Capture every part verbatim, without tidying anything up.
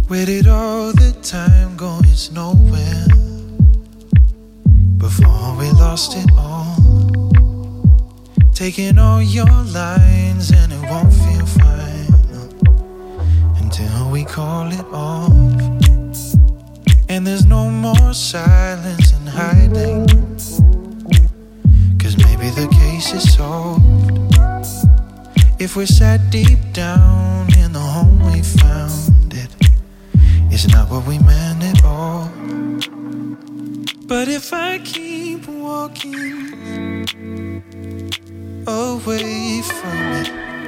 Where did all the time go? It's nowhere. Before we lost it all, taking all your lines and it won't feel fine until we call it off. And there's no more silence and hiding, 'cause maybe the case is solved if we sat deep down in the home we found it. It's not what we meant at all. But if I keep walking away from it,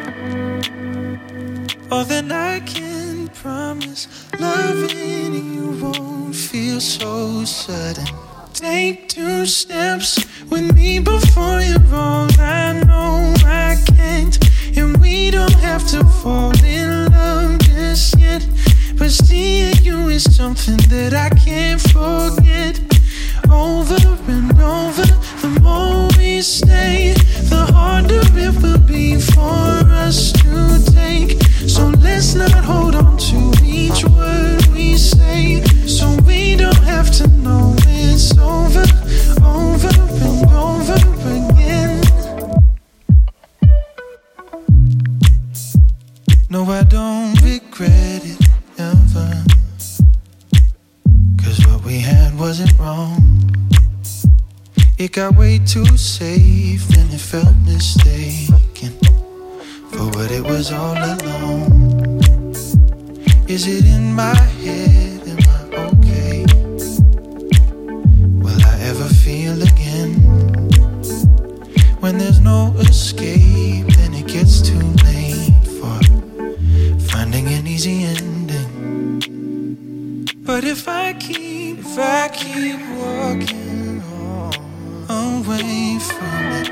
oh, then I can promise loving you won't feel so sudden. Take two steps with me before you're all I know I can't. And we don't have to fall in love just yet, but seeing you is something that I can't forget. Over and over, the more we stay, the harder it will be for us to take. So let's not hold on to each word we say, so we don't have to know it's over, over and over again. No, I don't regret it ever, 'cause what we had wasn't wrong. It got way too safe and it felt mistaken for what it was all along. Is it in my head? Am I okay? Will I ever feel again? When there's no escape, then it gets too late for finding an easy ending. But if I keep, if I keep walking away from it,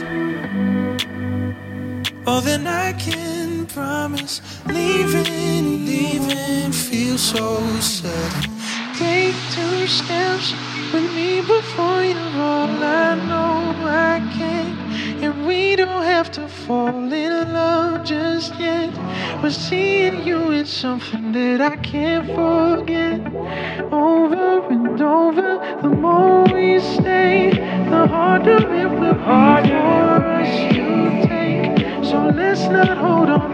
oh, then I can promise leaving, leaving feels so sudden. Take two steps with me before you're all I know I can't. And we don't have to fall in love just yet, but seeing you is something that I can't forget. Over and over, the more we stay, the harder it will be for us to take. So let's not hold on